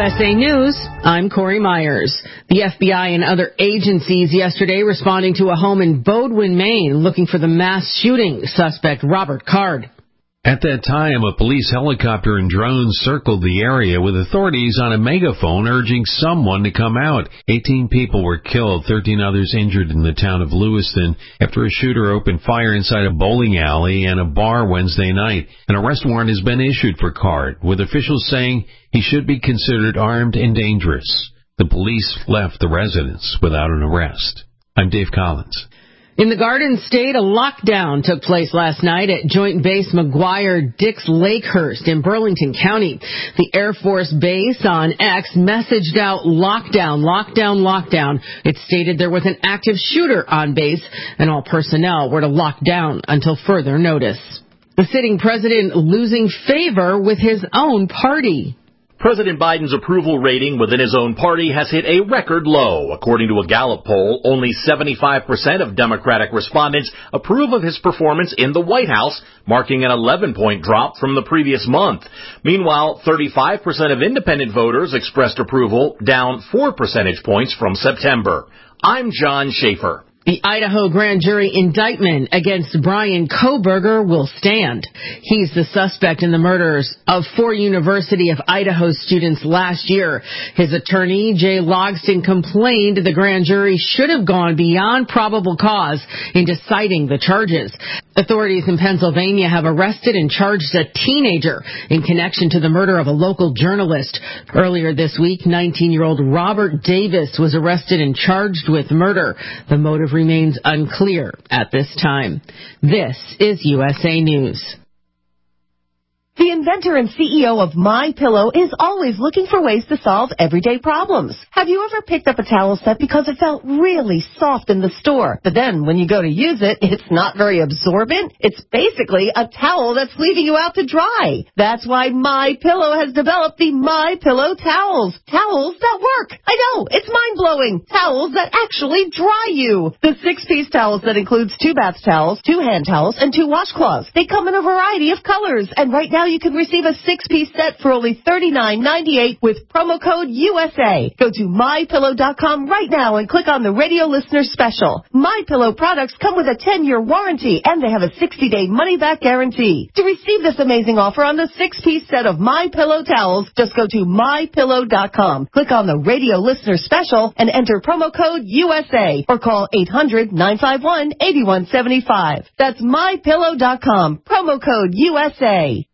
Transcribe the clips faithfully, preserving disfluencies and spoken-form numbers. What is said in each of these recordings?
S A News, I'm Corey Myers. The F B I and other agencies yesterday responding to a home in Bowdoin, Maine, looking for the mass shooting suspect Robert Card. At that time, a police helicopter and drones circled the area with authorities on a megaphone urging someone to come out. eighteen people were killed, thirteen others injured in the town of Lewiston after a shooter opened fire inside a bowling alley and a bar Wednesday night. An arrest warrant has been issued for Card, with officials saying he should be considered armed and dangerous. The police left the residence without an arrest. I'm Dave Collins. In the Garden State, a lockdown took place last night at Joint Base McGuire-Dix Lakehurst in Burlington County. The Air Force Base on X messaged out lockdown, lockdown, lockdown. It stated there was an active shooter on base and all personnel were to lock down until further notice. The sitting president losing favor with his own party. President Biden's approval rating within his own party has hit a record low. According to a Gallup poll, only seventy-five percent of Democratic respondents approve of his performance in the White House, marking an eleven-point drop from the previous month. Meanwhile, thirty-five percent of independent voters expressed approval, down four percentage points from September. I'm John Schaefer. The Idaho grand jury indictment against Bryan Kohberger will stand. He's the suspect in the murders of four University of Idaho students last year. His attorney, Jay Logston, complained the grand jury should have gone beyond probable cause in deciding the charges. Authorities in Pennsylvania have arrested and charged a teenager in connection to the murder of a local journalist. Earlier this week, nineteen-year-old Robert Davis was arrested and charged with murder. The motive remains unclear at this time. This is U S A News. The inventor and C E O of MyPillow is always looking for ways to solve everyday problems. Have you ever picked up a towel set because it felt really soft in the store, but then when you go to use it, it's not very absorbent? It's basically a towel that's leaving you out to dry. That's why MyPillow has developed the MyPillow towels. Towels that work. I know, it's mind-blowing. Towels that actually dry you. The six-piece towels that includes two bath towels, two hand towels, and two washcloths. They come in a variety of colors, and right now you can receive a six-piece set for only thirty-nine ninety-eight with promo code U S A. Go to my pillow dot com right now and click on the radio listener special. MyPillow products come with a ten-year warranty, and they have a sixty-day money-back guarantee. To receive this amazing offer on the six-piece set of MyPillow towels, just go to my pillow dot com. Click on the radio listener special and enter promo code U S A or call eight hundred nine five one eight one seven five. That's my pillow dot com. Promo code U S A.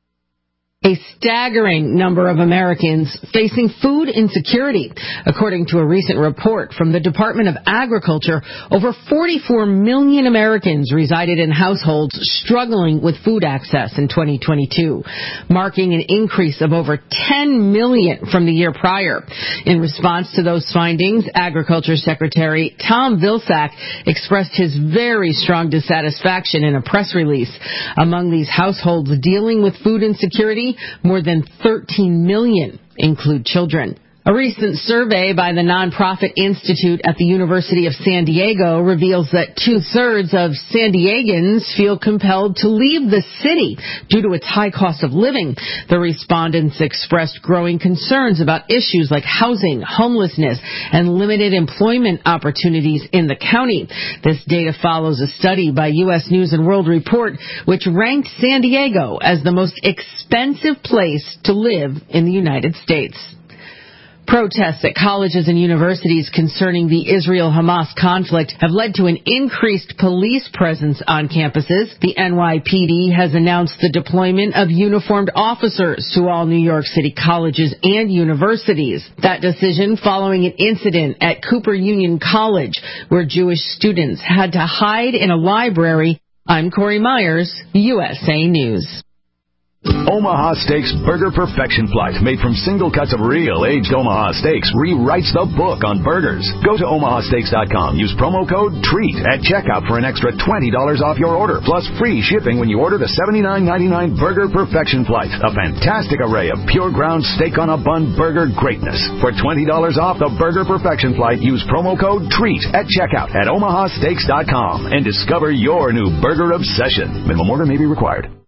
A staggering number of Americans facing food insecurity. According to a recent report from the Department of Agriculture, over forty-four million Americans resided in households struggling with food access in twenty twenty-two, marking an increase of over ten million from the year prior. In response to those findings, Agriculture Secretary Tom Vilsack expressed his very strong dissatisfaction in a press release. Among these households dealing with food insecurity, more than thirteen million include children. A recent survey by the nonprofit institute at the University of San Diego reveals that two-thirds of San Diegans feel compelled to leave the city due to its high cost of living. The respondents expressed growing concerns about issues like housing, homelessness, and limited employment opportunities in the county. This data follows a study by U S News and World Report, which ranked San Diego as the most expensive place to live in the United States. Protests at colleges and universities concerning the Israel-Hamas conflict have led to an increased police presence on campuses. The N Y P D has announced the deployment of uniformed officers to all New York City colleges and universities. That decision following an incident at Cooper Union College where Jewish students had to hide in a library. I'm Corey Myers, U S A News. Omaha Steaks Burger Perfection Flight, made from single cuts of real aged Omaha steaks, rewrites the book on burgers. Go to omaha steaks dot com. Use promo code TREAT at checkout for an extra twenty dollars off your order, plus free shipping when you order the seventy-nine ninety-nine Burger Perfection Flight, a fantastic array of pure ground steak on a bun burger greatness. For twenty dollars off the Burger Perfection Flight, use promo code TREAT at checkout at omaha steaks dot com and discover your new burger obsession. Minimum order may be required.